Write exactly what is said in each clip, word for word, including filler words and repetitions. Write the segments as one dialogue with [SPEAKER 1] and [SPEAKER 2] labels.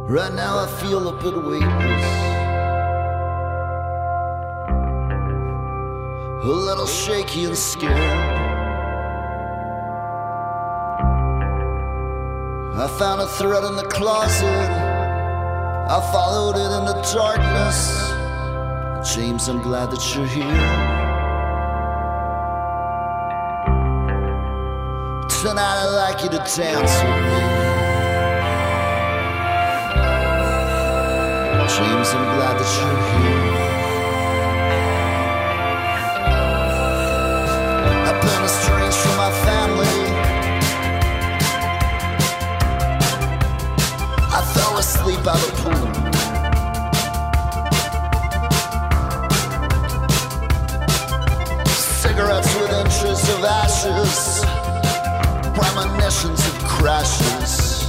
[SPEAKER 1] Right now I feel a bit weightless, a little shaky and scared. I found a thread in the closet, I followed it in the darkness. James, I'm glad that you're here. Tonight I'd like you to dance with me. James, I'm glad that you're here. I've been estranged from my family. I fell asleep by the pool. Cigarettes with inches of ashes, premonitions of crashes.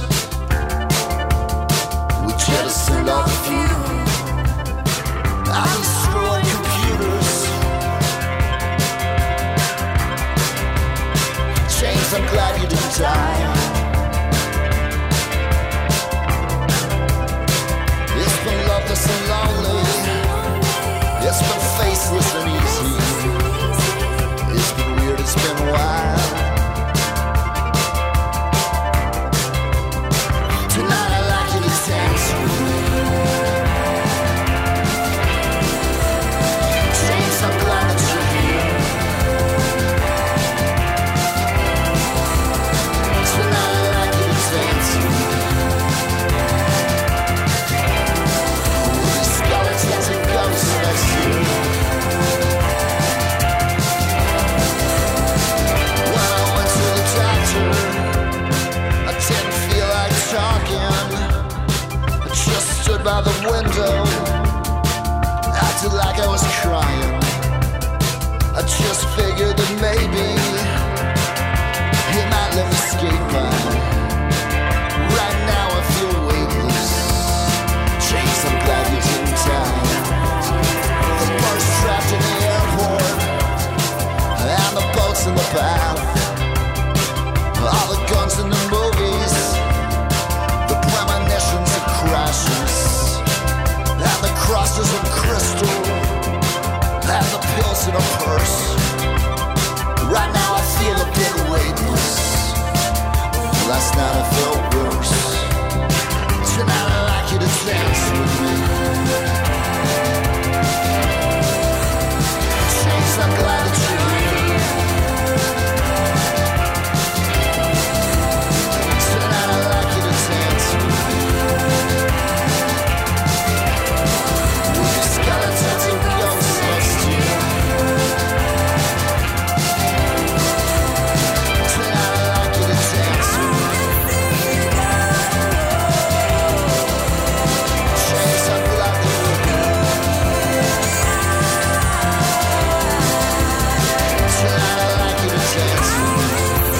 [SPEAKER 1] We jettisoned all the fuel. I've been screwing computers. James, I'm glad you didn't die. It's been loveless and lonely. It's been faceless and easy. It's been weird, it's been wild. Tonight I'd like you to dance with me. James, I'm glad that you're here. Tonight I'd like you to dance with me. With these skeletons and ghosts next to you. When I went to the doctor, I didn't feel like talking. I just stood by the window, acted like I was crying. I just figured that maybe he might let me skate by. Right now I feel weightless. James, I'm glad you didn't die. The bus trapped in the airport, and the boats in the bath, all the guns in the movies, the premonitions of crashes, and the crosses of crystal, and the pills in a purse. Right now I feel a bit weightless. Last night I felt worse. Tonight I'd like you to dance with me. James, I'm glad that you're here. Tonight I'd like you to dance with me. With the skeletons and ghosts next to you. Tonight I'd like you to dance with me. James, I'm glad that you're here. Tonight I'd like you to dance with me.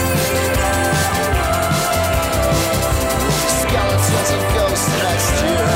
[SPEAKER 1] With the skeletons and ghosts next to you.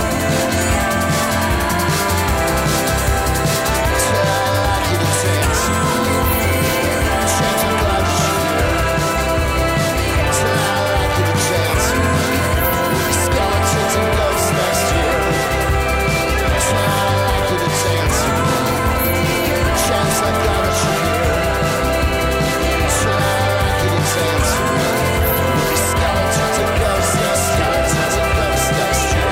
[SPEAKER 1] Tonight I'd like you to dance with me. James, I'm glad that you're here. Tonight I'd like you to dance with me. With the skeletons and ghosts next to you. Tonight I'd like you to dance with me. James, I'm glad that you're here. Tonight I'd like you to dance with me. With the skeletons and ghosts next to you. Skeletons and ghosts next to you.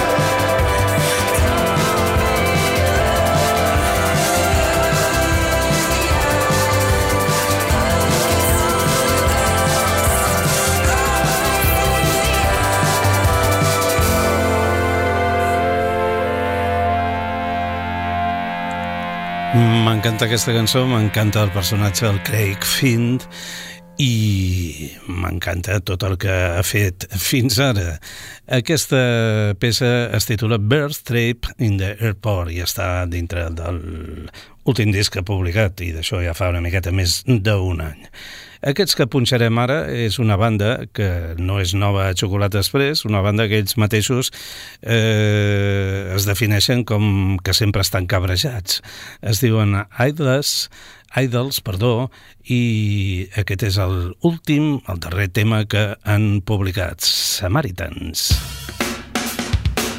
[SPEAKER 2] M'encanta aquesta cançó, m'encanta el personatge del Craig Finn i m'encanta tot el que ha fet fins ara. Aquesta peça es titula Birth Trip in the Airport i està dintre del últim disc que ha publicat, i d'això ja fa una miqueta més d'un any. Aquests que punxarem ara és una banda que no és nova a Xocolata Express, una banda que ells mateixos eh, es defineixen com que sempre estan cabrejats. Es diuen Idols, Idols, perdó, i aquest és l'últim, el darrer tema que han publicat, Samaritans.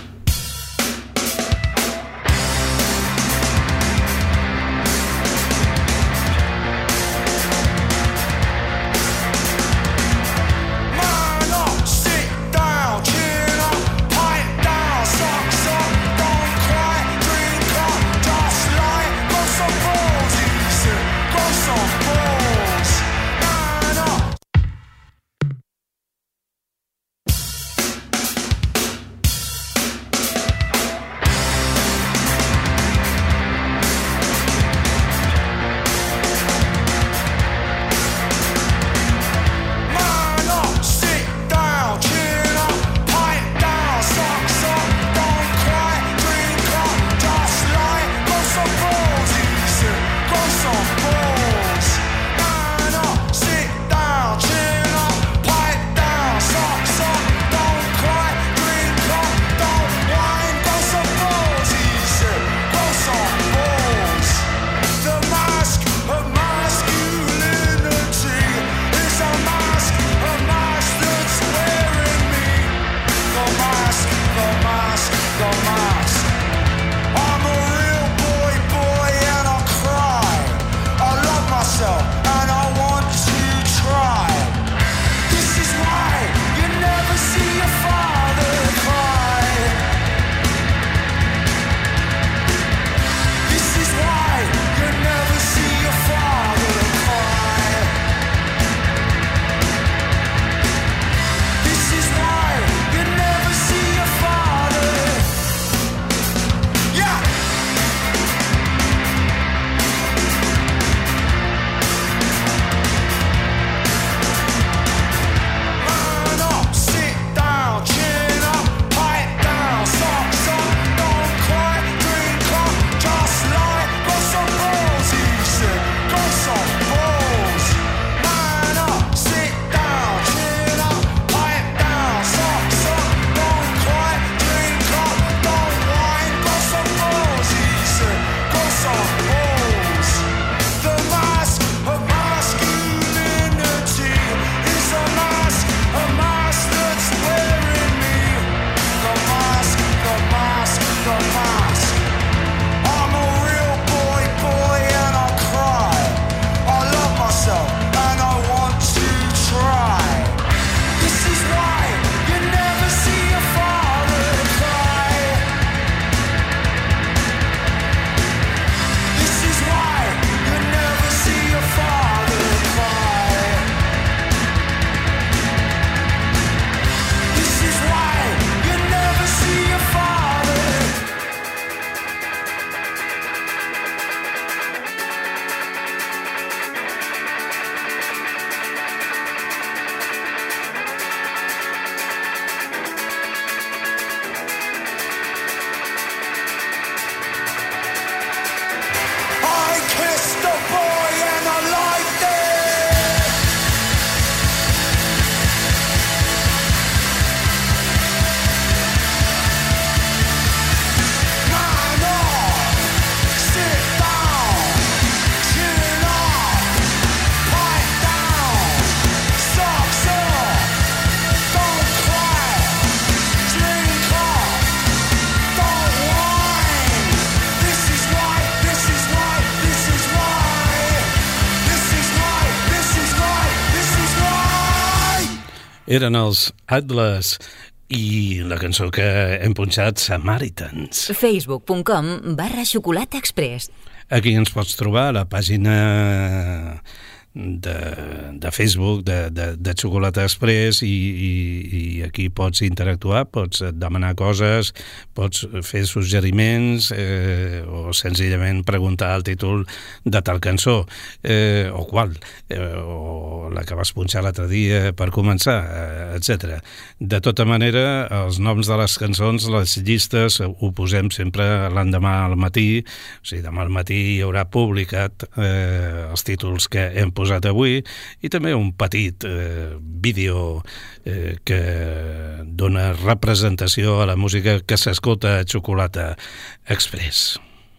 [SPEAKER 2] Eren els Atlas i la cançó que hem punxat, Samaritans.
[SPEAKER 3] Facebook.com barra Xocolata Express.
[SPEAKER 2] Aquí ens pots trobar a la pàgina de, de Facebook de, de, de Xocolata Express i, i, i aquí pots interactuar, pots demanar coses, pots fer suggeriments eh, o senzillament preguntar el títol de tal cançó eh, o qual, eh, o la que vas punxar l'altre dia per començar, eh, etcètera. De tota manera, els noms de les cançons, les llistes, ho posem sempre l'endemà al matí, o sigui, demà al matí hi haurà publicat eh, els títols que hem posat avui i també un petit eh, vídeo eh, que dona representació a la música que s'escolta a Xocolata Express.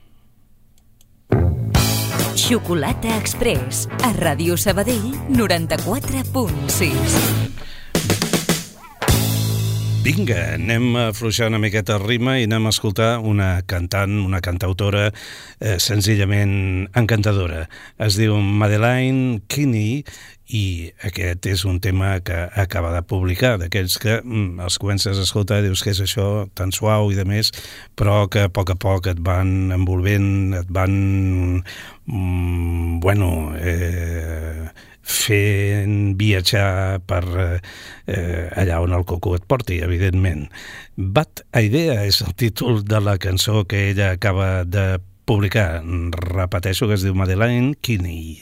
[SPEAKER 3] Xocolata Express, a Ràdio Sabadell noranta-quatre punt sis.
[SPEAKER 2] Vinga, anem a afluixar una miqueta el ritme i anem a escoltar una cantant, una cantautora eh, senzillament encantadora. Es diu Madeleine Kinney i aquest és un tema que acaba de publicar, d'aquells que mm, els comences a escoltar i dius que és això tan suau i de més, però que a poc a poc et van envolvent, et van mm, bueno eh, fent viatjar per eh, allà on el coco et porti, evidentment. Bad Idea és el títol de la cançó que ella acaba de publicar. Repeteixo que es diu Madeleine Kinney.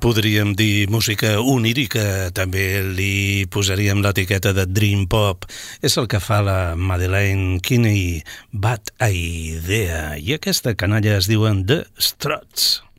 [SPEAKER 2] Podríem dir música onírica, també li posaríem l'etiqueta de Dream Pop. És el que fa la Madeleine Kinney, Bad Idea. I aquesta canalla es diuen The Struts.